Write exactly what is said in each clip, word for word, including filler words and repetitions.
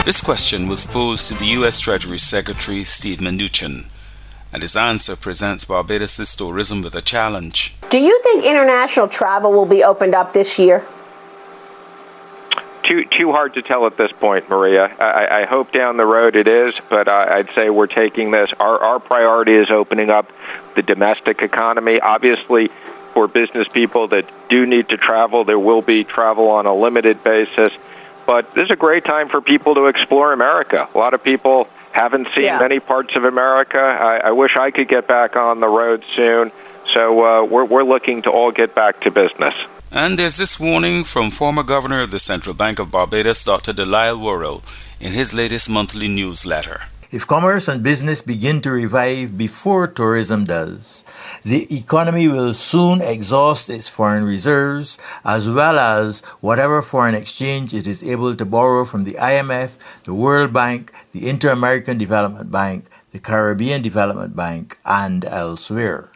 This question was posed to the U S Treasury Secretary Steve Mnuchin, and his answer presents Barbados' tourism with a challenge. Do you think international travel will be opened up this year? Too too hard to tell at this point, Maria. I, I hope down the road it is, but I, I'd say we're taking this. Our, our priority is opening up the domestic economy. Obviously, for business people that do need to travel, there will be travel on a limited basis. But this is a great time for people to explore America. A lot of people haven't seen yeah. many parts of America. I, I wish I could get back on the road soon. So uh, we're, we're looking to all get back to business. And there's this warning from former Governor of the Central Bank of Barbados, Doctor Delisle Worrell, in his latest monthly newsletter. If commerce and business begin to revive before tourism does, the economy will soon exhaust its foreign reserves, as well as whatever foreign exchange it is able to borrow from the I M F, the World Bank, the Inter-American Development Bank, the Caribbean Development Bank, and elsewhere.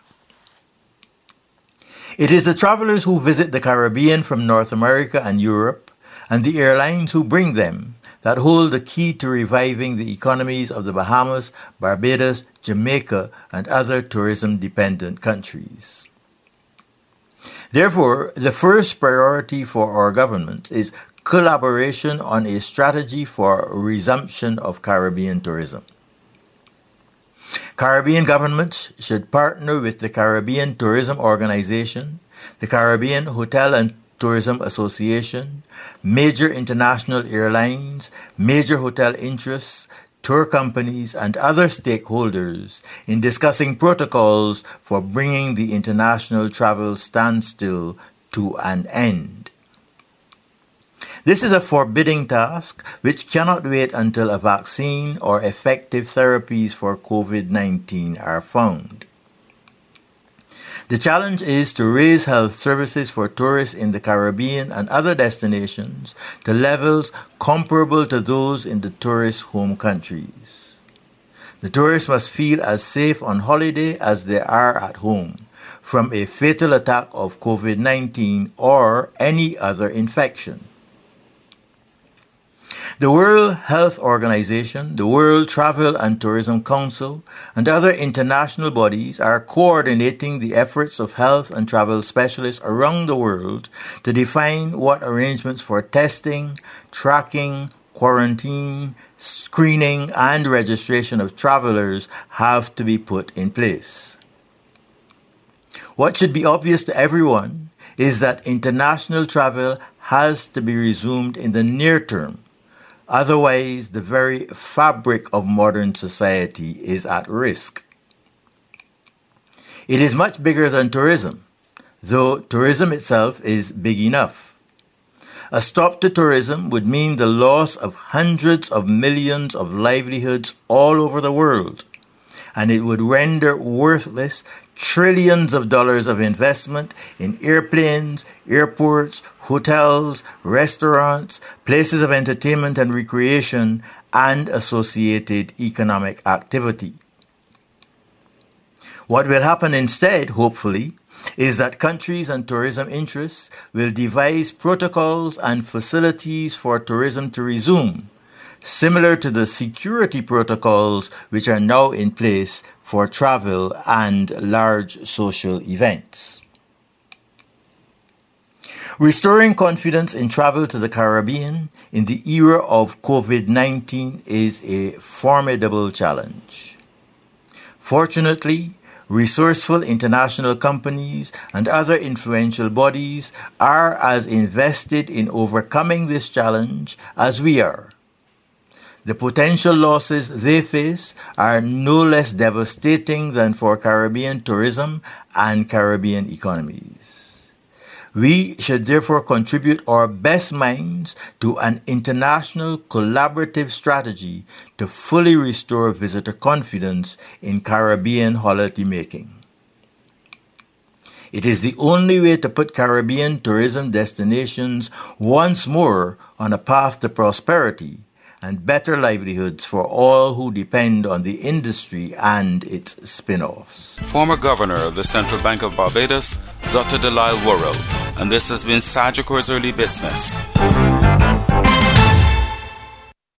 It is the travelers who visit the Caribbean from North America and Europe, and the airlines who bring them, that hold the key to reviving the economies of the Bahamas, Barbados, Jamaica, and other tourism-dependent countries. Therefore, the first priority for our government is collaboration on a strategy for resumption of Caribbean tourism. Caribbean governments should partner with the Caribbean Tourism Organization, the Caribbean Hotel and Tourism Association, major international airlines, major hotel interests, tour companies, and other stakeholders in discussing protocols for bringing the international travel standstill to an end. This is a forbidding task which cannot wait until a vaccine or effective therapies for COVID nineteen are found. The challenge is to raise health services for tourists in the Caribbean and other destinations to levels comparable to those in the tourist home countries. The tourists must feel as safe on holiday as they are at home from a fatal attack of COVID nineteen or any other infection. The World Health Organization, the World Travel and Tourism Council, and other international bodies are coordinating the efforts of health and travel specialists around the world to define what arrangements for testing, tracking, quarantine, screening, and registration of travelers have to be put in place. What should be obvious to everyone is that international travel has to be resumed in the near term. Otherwise, the very fabric of modern society is at risk. It is much bigger than tourism, though tourism itself is big enough. A stop to tourism would mean the loss of hundreds of millions of livelihoods all over the world, and it would render worthless trillions of dollars of investment in airplanes, airports, hotels, restaurants, places of entertainment and recreation, and associated economic activity. What will happen instead, hopefully, is that countries and tourism interests will devise protocols and facilities for tourism to resume, similar to the security protocols which are now in place for travel and large social events. Restoring confidence in travel to the Caribbean in the era of COVID nineteen is a formidable challenge. Fortunately, resourceful international companies and other influential bodies are as invested in overcoming this challenge as we are. The potential losses they face are no less devastating than for Caribbean tourism and Caribbean economies. We should therefore contribute our best minds to an international collaborative strategy to fully restore visitor confidence in Caribbean holiday making. It is the only way to put Caribbean tourism destinations once more on a path to prosperity and better livelihoods for all who depend on the industry and its spin-offs. Former Governor of the Central Bank of Barbados, Doctor Delisle Worrell, and this has been Sagicor's Early Business.